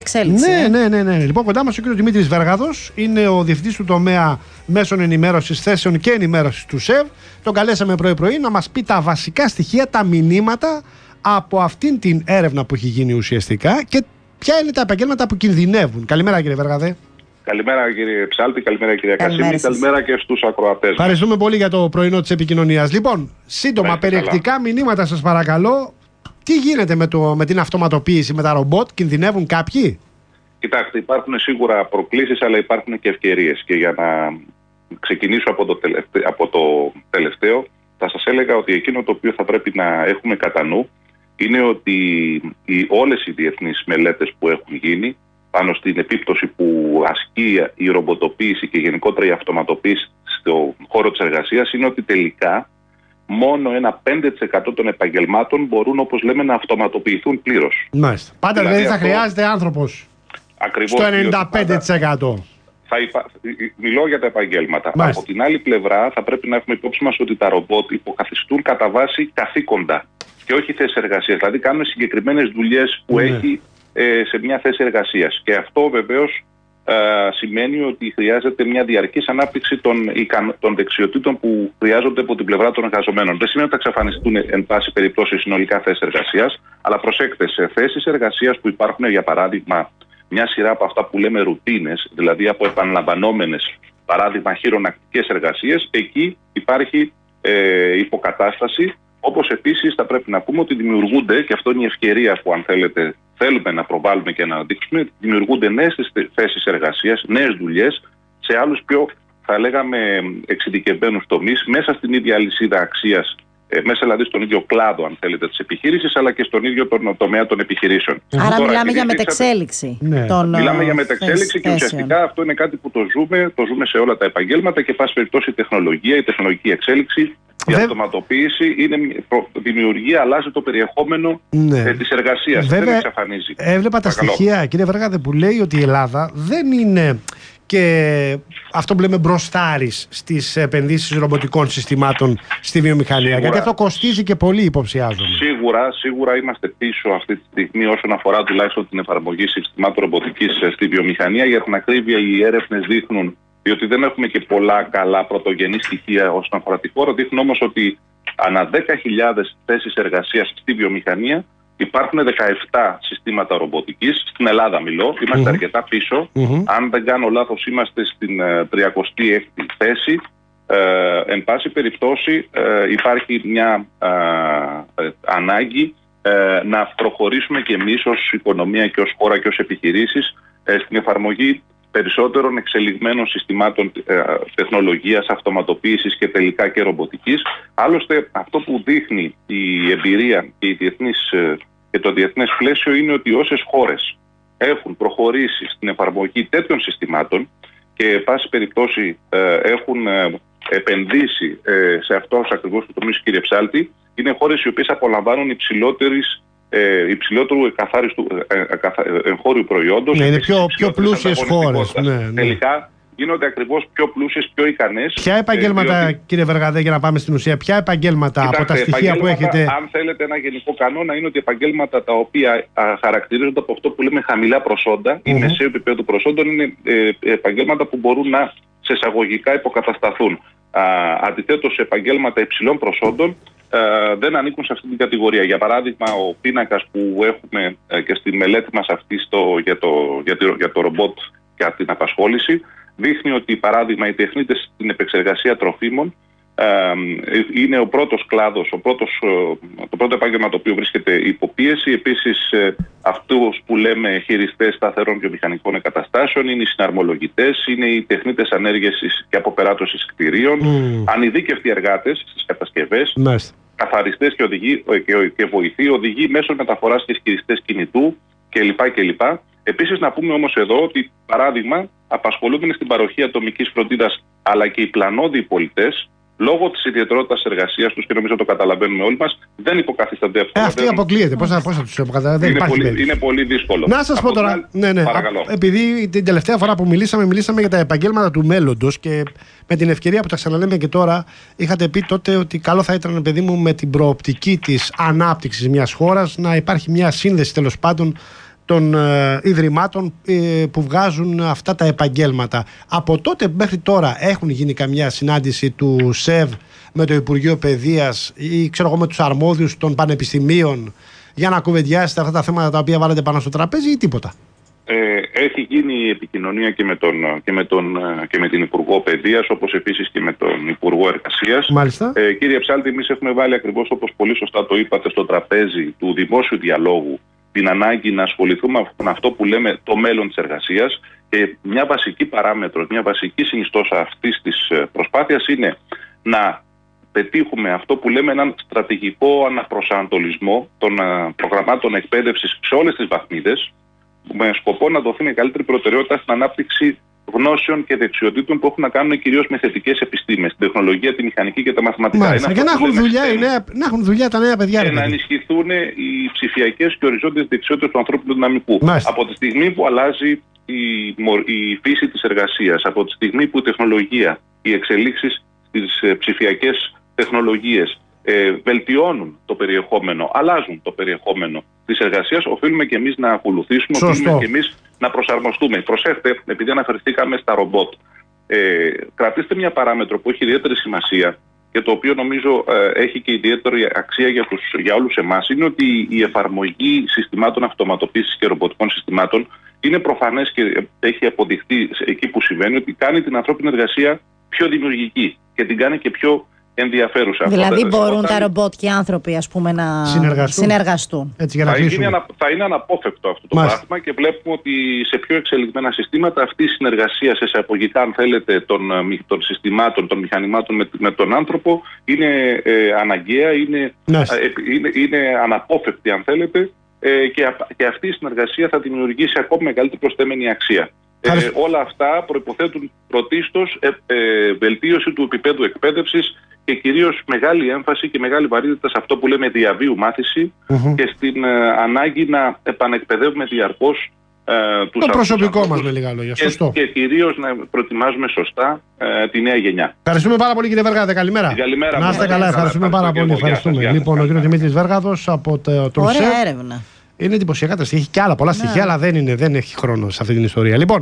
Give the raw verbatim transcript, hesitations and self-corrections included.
εξέλιξη. Ναι, ναι, ναι, ναι. Λοιπόν, κοντά μας ο κ. Δημήτρης Βέργαδος, είναι ο διευθυντής του τομέα μέσων ενημέρωσης, θέσεων και ενημέρωσης του ΣΕΒ. Τον καλέσαμε πρωί-πρωί να μας πει τα βασικά στοιχεία, τα μηνύματα από αυτήν την έρευνα που έχει γίνει ουσιαστικά και ποια είναι τα επαγγέλματα που κινδυνεύουν. Καλημέρα, κύριε Βέργαδε. Καλημέρα, κύριε Ψάλτη, καλημέρα, κυρία Κασίμη, καλημέρα και στους ακροατές. Ευχαριστούμε πολύ για το πρωινό της επικοινωνίας. Λοιπόν, σύντομα, Λέβαια, περιεκτικά καλά. Μηνύματα, σας παρακαλώ. Τι γίνεται με, το, με την αυτοματοποίηση, με τα ρομπότ, κινδυνεύουν κάποιοι? Κοιτάξτε, υπάρχουν σίγουρα προκλήσεις, αλλά υπάρχουν και ευκαιρίες. Και για να ξεκινήσω από το, τελευταίο, από το τελευταίο, θα σας έλεγα ότι εκείνο το οποίο θα πρέπει να έχουμε κατά νου είναι ότι οι, όλες οι διεθνείς μελέτες που έχουν γίνει πάνω στην επίπτωση που ασκεί η ρομποτοποίηση και γενικότερα η αυτοματοποίηση στον χώρο της εργασίας είναι ότι τελικά μόνο ένα πέντε τοις εκατό των επαγγελμάτων μπορούν, όπως λέμε, να αυτοματοποιηθούν πλήρως. Μάλιστα. Πάντα δηλαδή θα αυτό... χρειάζεται άνθρωπος. Ακριβώς, στο ενενήντα πέντε τοις εκατό. Θα υπα... Μιλώ για τα επαγγέλματα. Μάλιστα. Από την άλλη πλευρά θα πρέπει να έχουμε υπόψη μας ότι τα ρομπότ υποκαθιστούν κατά βάση καθήκοντα και όχι θέσεις εργασίας. Δηλαδή κάνουν συγκεκριμένες δουλειές που ναι. έχει ε, σε μια θέση εργασίας. Και αυτό βεβαίως ε, σημαίνει ότι χρειάζεται μια διαρκής ανάπτυξη των, των δεξιοτήτων που χρειάζονται από την πλευρά των εργαζομένων. Δεν σημαίνει ότι θα εξαφανιστούν εν πάση περιπτώσει συνολικά θέσεις εργασίας, αλλά προσέξτε, σε θέσεις εργασίας που υπάρχουν, για παράδειγμα, μια σειρά από αυτά που λέμε ρουτίνες, δηλαδή από επαναλαμβανόμενες, παράδειγμα χειρονακτικές εργασίες, εκεί υπάρχει ε, υποκατάσταση, όπως επίσης θα πρέπει να πούμε ότι δημιουργούνται, και αυτό είναι η ευκαιρία που αν θέλετε θέλουμε να προβάλλουμε και να αναδείξουμε, δημιουργούνται νέες θέσεις εργασίας, νέες δουλειές σε άλλους πιο, θα λέγαμε, εξειδικευμένους τομείς, μέσα στην ίδια αλυσίδα αξίας, μέσα δηλαδή στον ίδιο κλάδο, αν θέλετε, της επιχείρησης, αλλά και στον ίδιο τον τομέα των επιχειρήσεων. Άρα Τώρα, μιλάμε για μετεξέλιξη. Ναι. Των, μιλάμε για μετεξέλιξη και ουσιαστικά αυτό είναι κάτι που το ζούμε, το ζούμε σε όλα τα επαγγέλματα και πάση περιπτώσει η τεχνολογία, η τεχνολογική εξέλιξη, η Βε... αυτοματοποίηση είναι, δημιουργεί, αλλάζει το περιεχόμενο ναι. της εργασίας. Βέβαια, δεν εξαφανίζει. Έβλεπα τα στοιχεία, κύριε Βεργάδε, που λέει ότι η Ελλάδα δεν είναι και αυτό που λέμε μπροστάρις στις επενδύσεις ρομποτικών συστημάτων στη βιομηχανία. Σίγουρα, γιατί αυτό κοστίζει και πολύ, υποψιάζομαι. Σίγουρα, σίγουρα είμαστε πίσω αυτή τη στιγμή όσον αφορά τουλάχιστον την εφαρμογή συστημάτων ρομποτικής στη βιομηχανία. Για την ακρίβεια, οι έρευνες δείχνουν, διότι δεν έχουμε και πολλά καλά πρωτογενή στοιχεία όσον αφορά τη χώρα, δείχνουν όμως ότι ανά δέκα χιλιάδες θέσεις εργασίας στη βιομηχανία υπάρχουν δεκαεπτά συστήματα ρομποτικής. Στην Ελλάδα μιλώ, είμαστε mm-hmm. αρκετά πίσω. Mm-hmm. Αν δεν κάνω λάθος, είμαστε στην uh, τριακοστή έκτη θέση. Ε, εν πάση περιπτώσει ε, υπάρχει μια ε, ε, ανάγκη ε, να προχωρήσουμε και εμείς ως οικονομία και ως χώρα και ως επιχειρήσεις ε, στην εφαρμογή περισσότερων εξελιγμένων συστημάτων ε, τεχνολογίας, αυτοματοποίησης και τελικά και ρομποτικής. Άλλωστε αυτό που δείχνει η εμπειρία και, η διεθνής, ε, και το διεθνές πλαίσιο είναι ότι όσες χώρες έχουν προχωρήσει στην εφαρμογή τέτοιων συστημάτων και πάση περιπτώσει ε, έχουν ε, επενδύσει ε, σε αυτό ακριβώς που τομείς, κύριε Ψάλτη, είναι χώρες οι οποίες απολαμβάνουν υψηλότερης Ε, υψηλότερου εκαθάριστου ε, ε, εγχώριου προϊόντος. Ναι, είναι πιο, πιο πλούσιες χώρες. Ναι, ναι. Τελικά γίνονται ακριβώς πιο πλούσιες, πιο ικανές. Ποια επαγγέλματα, ε, διότι... κύριε Βεργαδέ, για να πάμε στην ουσία, ποια επαγγέλματα Κοιτάξτε, από τα στοιχεία που έχετε. Αν θέλετε, ένα γενικό κανόνα είναι ότι επαγγέλματα τα οποία α, χαρακτηρίζονται από αυτό που λέμε χαμηλά προσόντα mm-hmm. ή μεσαίου επίπεδου προσόντων είναι ε, επαγγέλματα που μπορούν να σε εισαγωγικά υποκατασταθούν. Αντιθέτως, σε επαγγέλματα υψηλών προσόντων Uh, δεν ανήκουν σε αυτή την κατηγορία. Για παράδειγμα, ο πίνακας που έχουμε uh, και στη μελέτη μας αυτή στο, για, το, για, το, για το ρομπότ και την απασχόληση δείχνει ότι, παράδειγμα, οι τεχνίτες στην επεξεργασία τροφίμων uh, είναι ο πρώτος κλάδος, ο πρώτος, uh, το πρώτο επάγγελμα το οποίο βρίσκεται υπό πίεση. Επίσης, uh, αυτούς που λέμε χειριστές σταθερών βιομηχανικών εγκαταστάσεων είναι οι συναρμολογητές, είναι οι τεχνίτες ανέργειας και αποπεράτωσης κτηρίων, mm. ανειδίκευτοι εργάτες στις κατασκευές, nice. καθαριστές και, οδηγοί, και, και βοηθοί, οδηγοί μέσω μεταφοράς και χειριστές κινητού κλπ. κλπ. Επίσης, να πούμε όμως εδώ ότι, παράδειγμα, απασχολούμενοι στην παροχή ατομικής φροντίδας αλλά και οι πλανόδιοι πολιτές, λόγω της ιδιαιτερότητας εργασίας τους, και νομίζω το καταλαβαίνουμε όλοι μας, δεν υποκαθίστανται εύκολα. Ε, αυτοί αποκλείεται. Πώς θα τους αποκαταλάβουν, δεν είναι υπάρχει πολύ, είναι πολύ δύσκολο. Να σας πω τώρα, άλλη... ναι, ναι, παρακαλώ. Επειδή την τελευταία φορά που μιλήσαμε, μιλήσαμε για τα επαγγέλματα του μέλλοντος και με την ευκαιρία που τα ξαναλέμε και τώρα, είχατε πει τότε ότι καλό θα ήταν, παιδί μου, με την προοπτική της ανάπτυξης μιας χώρας να υπάρχει μια σύνδεση τέλος πάντων των ε, ιδρυμάτων ε, που βγάζουν αυτά τα επαγγέλματα. Από τότε μέχρι τώρα έχουν γίνει καμιά συνάντηση του ΣΕΒ με το Υπουργείο Παιδείας ή ξέρω εγώ με τους αρμόδιους των πανεπιστημίων για να κουβεντιάσετε αυτά τα θέματα τα οποία βάλετε πάνω στο τραπέζι ή τίποτα? Ε, έχει γίνει επικοινωνία και με, τον, και, με τον, και με την Υπουργό Παιδείας, όπως επίσης και με τον Υπουργό Εργασίας. Μάλιστα. Ε, κύριε Ψάλτη, εμείς έχουμε βάλει ακριβώς, όπως πολύ σωστά το είπατε, στο τραπέζι του δημόσιου διαλόγου την ανάγκη να ασχοληθούμε με αυτό που λέμε το μέλλον της εργασίας, και μια βασική παράμετρο, μια βασική συνιστόσα αυτής της προσπάθειας είναι να πετύχουμε αυτό που λέμε έναν στρατηγικό αναπροσανατολισμό των προγραμμάτων εκπαίδευσης σε όλες τις βαθμίδες, με σκοπό να δοθεί μεγαλύτερη προτεραιότητα στην ανάπτυξη γνώσεων και δεξιοτήτων που έχουν να κάνουν κυρίως με θετικές επιστήμες, την τεχνολογία, τη μηχανική και τα μαθηματικά. Μάλιστα, για να έχουν, δουλειά, νέα, να έχουν δουλειά τα νέα παιδιά. Και να ενισχυθούν οι ψηφιακές και οριζόντιες δεξιότητες του ανθρώπινου δυναμικού. Μάλιστα. Από τη στιγμή που αλλάζει η, η φύση της εργασίας, από τη στιγμή που η τεχνολογία, οι εξελίξεις στις ψηφιακές τεχνολογίες ε, βελτιώνουν το περιεχόμενο, αλλάζουν το περιεχόμενο της εργασίας, οφείλουμε και εμείς να ακολουθήσουμε, Σωστό. οφείλουμε και εμείς να προσαρμοστούμε. Προσέχτε, επειδή αναφερθήκαμε στα ρομπότ, ε, κρατήστε μια παράμετρο που έχει ιδιαίτερη σημασία και το οποίο νομίζω ε, έχει και ιδιαίτερη αξία για, τους, για όλους εμάς, είναι ότι η εφαρμογή συστημάτων αυτοματοποίησης και ρομποτικών συστημάτων είναι προφανές και έχει αποδειχθεί εκεί που συμβαίνει ότι κάνει την ανθρώπινη εργασία πιο δημιουργική και την κάνει και πιο ενδιαφέρουσα. Δηλαδή Όταν, μπορούν όταν... τα ρομπότ και οι άνθρωποι, ας πούμε, να συνεργαστούν. συνεργαστούν. Έτσι, για να θα, είναι ανα... θα είναι αναπόφευκτο αυτό το Μάλιστα. πράγμα, και βλέπουμε ότι σε πιο εξελιγμένα συστήματα αυτή η συνεργασία σε εισαγωγικά, αν θέλετε, των, των συστημάτων, των μηχανημάτων με, με τον άνθρωπο είναι ε, αναγκαία, είναι, ε, είναι, είναι αναπόφευκτη, αν θέλετε, ε, και, και αυτή η συνεργασία θα δημιουργήσει ακόμη μεγαλύτερη προσθέμενη αξία. Ε, όλα αυτά προϋποθέτουν πρωτίστως ε, ε, βελτίωση του επίπεδου εκπαίδευσης και κυρίως μεγάλη έμφαση και μεγάλη βαρύτητα σε αυτό που λέμε διαβίου μάθηση mm-hmm. και στην ε, ανάγκη να επανεκπαιδεύουμε διαρκώς ε, τους το προσωπικό μας, με λίγα λόγια. Σωστό. Και, και κυρίως να προετοιμάζουμε σωστά ε, τη νέα γενιά. Ευχαριστούμε πάρα πολύ, κύριε Βεργάδε. Καλημέρα. Καλημέρα. Να είστε καλά. Ευχαριστούμε πάρα πολύ. Ευχαριστούμε. Λοιπόν, ο κύριος Δημήτρης Βέργαδος από τον Ωραία ΣΕΒ. έρευνα. Είναι εντυπωσιακά τα στοιχεία. Έχει και άλλα πολλά στοιχεία, αλλά δεν, είναι, δεν έχει χρόνο σε αυτή την ιστορία. Λοιπόν.